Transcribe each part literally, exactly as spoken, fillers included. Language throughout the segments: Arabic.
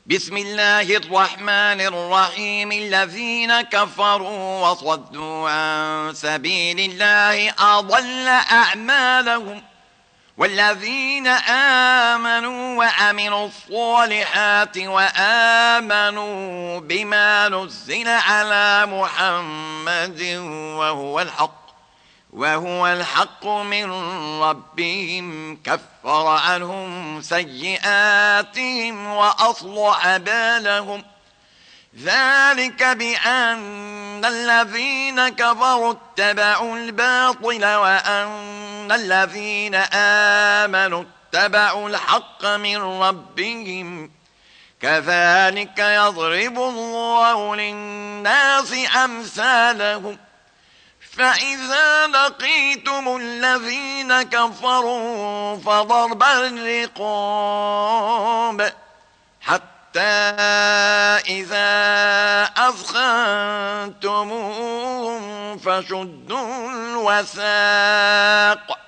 بسم الله الرحمن الرحيم. الذين كفروا وصدوا عن سبيل الله أضل أعمالهم، والذين آمنوا وعملوا الصالحات وآمنوا بما نزل على محمد وهو الحق وهو الحق من ربهم كفر عنهم سيئاتهم وأصلح بالهم. ذلك بأن الذين كفروا اتبعوا الباطل وأن الذين آمنوا اتبعوا الحق من ربهم. كذلك يضرب الله للناس أمثالهم. فإذا لقيتم الذين كفروا فضرب الرقاب حتى إذا أثخنتموهم فشدوا الوثاق،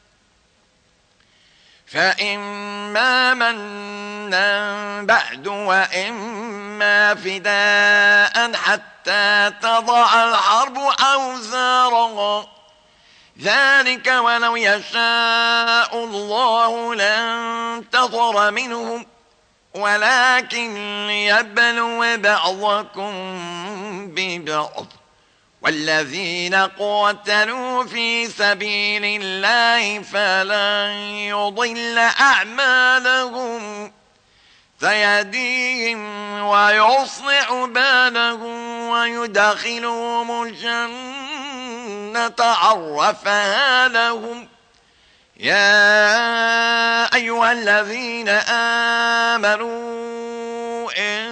فإما منا بعد وإما فداء حتى تضع الحرب أوزارها. ذلك ولو يشاء الله لانتصر منهم، ولكن ليبلو بعضكم ببعض. والذين قاتلوا في سبيل الله فلن يضل أعمالهم، سيهديهم ويصلح بالهم ويدخلهم الجنة عرفها لهم. يا أيها الذين آمنوا إن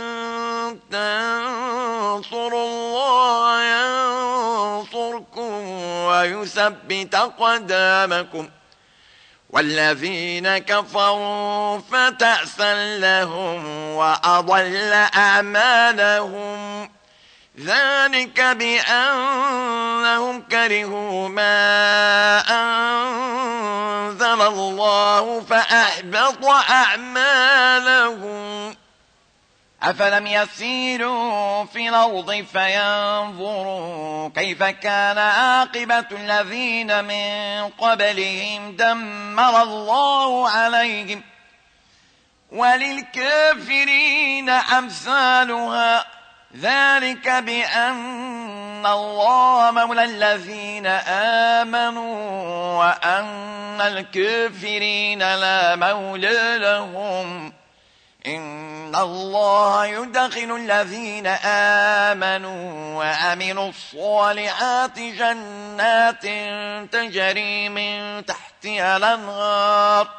تنصروا الله ينصركم ويثبت أقدامكم. والذين كفروا فتأسا لهم وأضل أعمالهم. ذلك بأنهم كرهوا ما أنزل الله فأحبط أعمالهم. أفلم يسيروا في الأرض فينظروا كيف كان عاقبة الذين من قبلهم دمر الله عليهم وللكافرين أمثالها. ذلك بأن الله مولى الذين آمنوا وأن الكافرين لا مولى لهم. إن الله يدخل الذين آمنوا وعملوا الصالحات جنات تجري من تحتها الأنهار،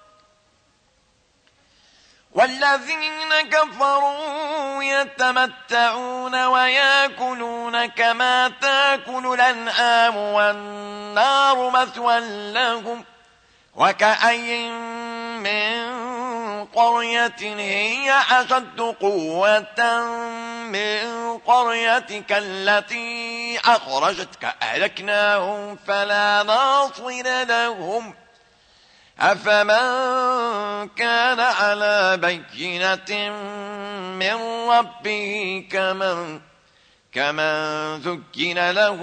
والذين كفروا يتمتعون ويأكلون كما تأكل الأنعام والنار مثوى لهم. وكأي من قرية هي أشد قوة من قريتك التي أخرجتك أهلكناهم فلا ناصر لهم. أفمن كان على بينة من ربه كمن كمن زكن له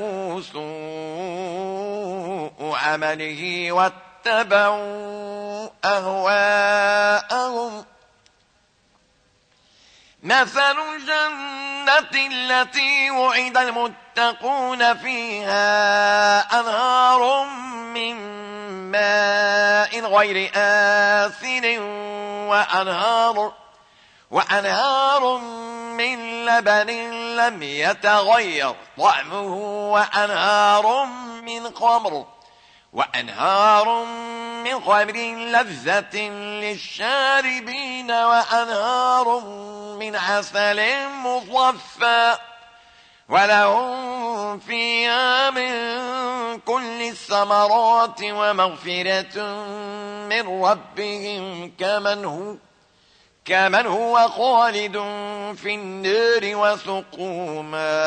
سوء عمله واتبعوا أهواءهم. مثل الجنة التي وعد المتقون فيها أنهار من ماء غير آسن وأنهار, وأنهار من لبن لم يتغير طعمه وأنهار من خمر وأنهار من خمر لذة للشاربين وأنهار من عسل مصفى ولهم فيها من كل الثمرات ومغفرة من ربهم كمن هو كمن هو خالد في النار وسقوا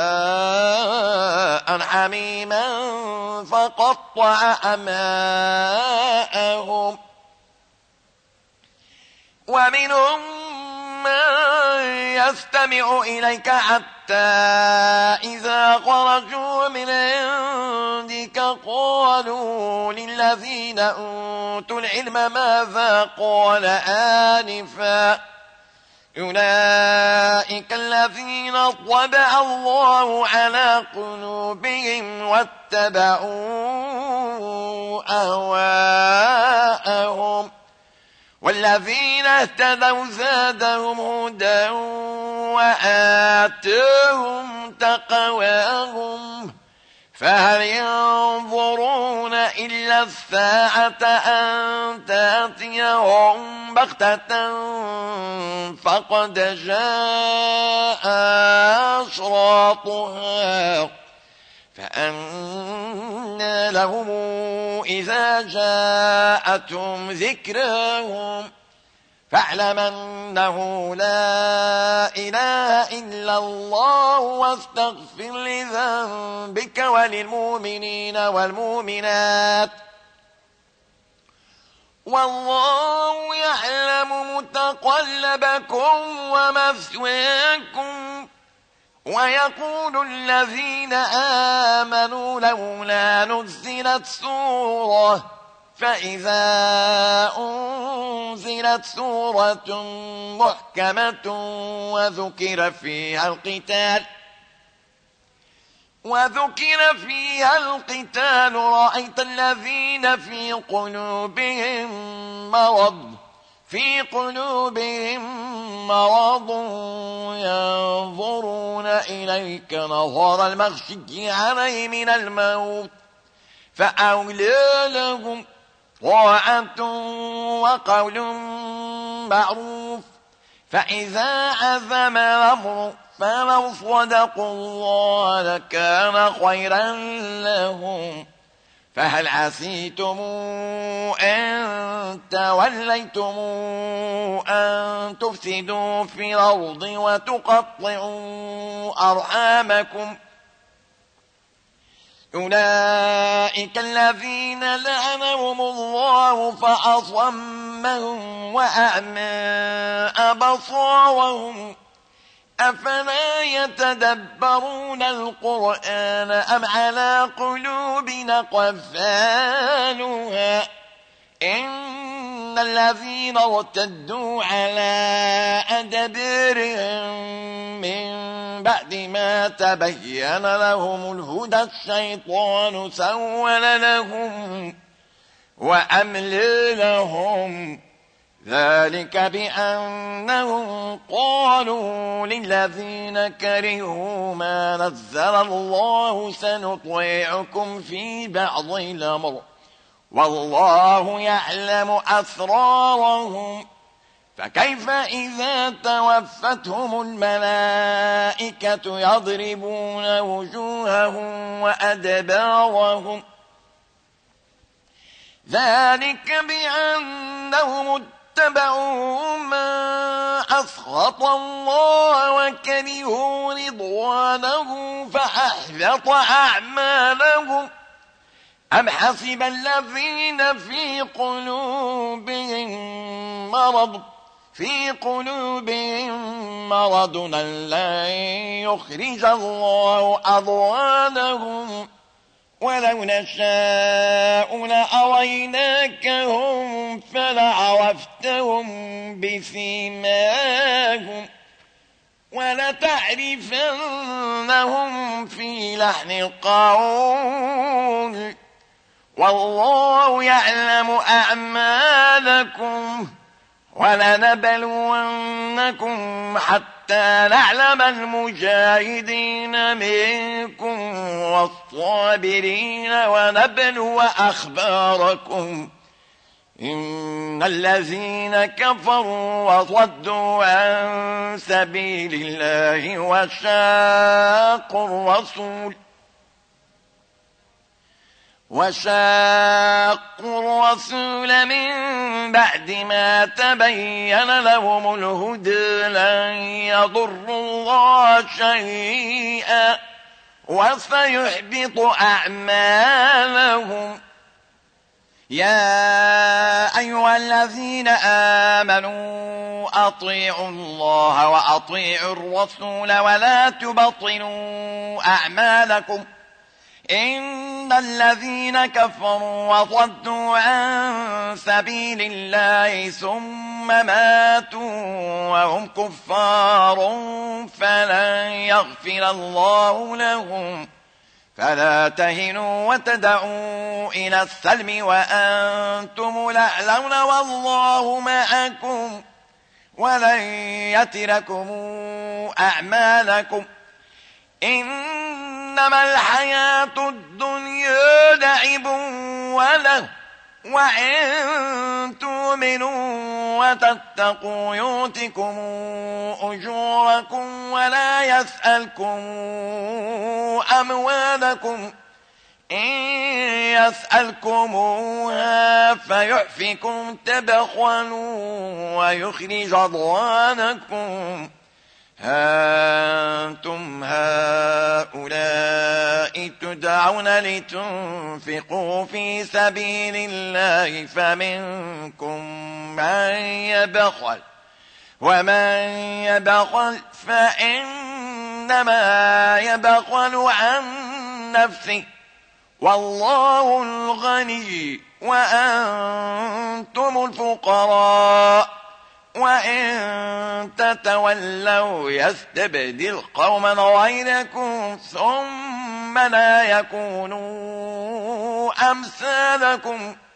ماء حميما فقطع أماءهم ومنهم من يستمع إليك حتى إذا خرجوا من عندك قالوا للذين أوتوا العلم ماذا قال آنفا أولئك الذين طبع الله على قلوبهم واتبعوا أهواءهم والذين اهتدوا زادهم هدى وآتاهم تقواهم فهل ينظرون إلا الساعة أن تأتيهم بغتة فقد جاء أشراطها فأنى لهم إذا جاءتهم ذكراهم فاعلم أنه لا إله إلا الله واستغفر لذنبك وللمؤمنين والمؤمنات والله يعلم متقلبكم ومثواكم. ويقول الذين آمنوا لولا نزلت سورة فإذا أنزلت سورة محكمة وذكر فيها القتال وذكر فيها القتال رأيت الذين في قلوبهم مرض في قلوبهم مرض ينظرون إليك نظر المغشي عليه من الموت فأولى لهم طاعة وقول معروف فإذا عزم الأمر فلو صدقوا الله لكان خيرا لهم فهل عسيتم أن توليتم أن تفسدوا في الأرض وتقطعوا أرحامكم أولئك الذين لعنهم الله فأصمهم وأعمى أبصارهم أفلا يتدبرون القرآن أم على قلوب أقفالها إن الذين ارتدوا على أدبارهم من بعد ما تبين لهم الهدى الشيطان سول لهم وأملي لهم ذلك بأنهم قالوا للذين كرهوا ما نزل الله سنطيعكم في بعض الأمر والله يعلم أسرارهم فكيف إذا توفتهم الملائكة يضربون وجوههم وأدبارهم ذلك بأنهم اتبعوا ما أسخط الله وكرهوا رضوانه فأحبط أعمالهم أم حسب الذين في قلوبهم مرض في قلوبهم مرض أن لن يخرج الله أضغانهم ولو نشاء لأريناكهم فلعرفتهم بسيماهم ولتعرفنهم في لحن القول والله يعلم أعمالكم ولنبلونكم حتى نعلم المجاهدين منكم والصابرين ونبلو أخباركم إن الذين كفروا وصدوا عن سبيل الله وشاقوا الرسول وشاقوا الرسول من بعد ما تبين لهم الهدى لن يضروا الله شيئا وسيحبط أعمالهم يا أيها الذين آمنوا أطيعوا الله وأطيعوا الرسول ولا تبطلوا أعمالكم إن الذين كفروا وصدوا عن سبيل الله ثم ماتوا وهم كفار فلن يغفر الله لهم فلا تهنوا وتدعوا إلى السلم وأنتم الأعلون والله معكم ولن يتركم أعمالكم إنما الحياة الدنيا لعب وله وإن تؤمنوا وتتقوا يؤتكم أجوركم ولا يسألكم أموالكم إن يسألكموها فيحفكم تبخلوا ويخرج أضغانكم ها أنتم هؤلاء تدعون لتنفقوا في سبيل الله فمنكم من يبخل ومن يبخل فإنما يبخل عن نفسه والله الغني وأنتم الفقراء وإن تتولوا يستبدل قوما غيركم ثم لا يكونوا أمثالكم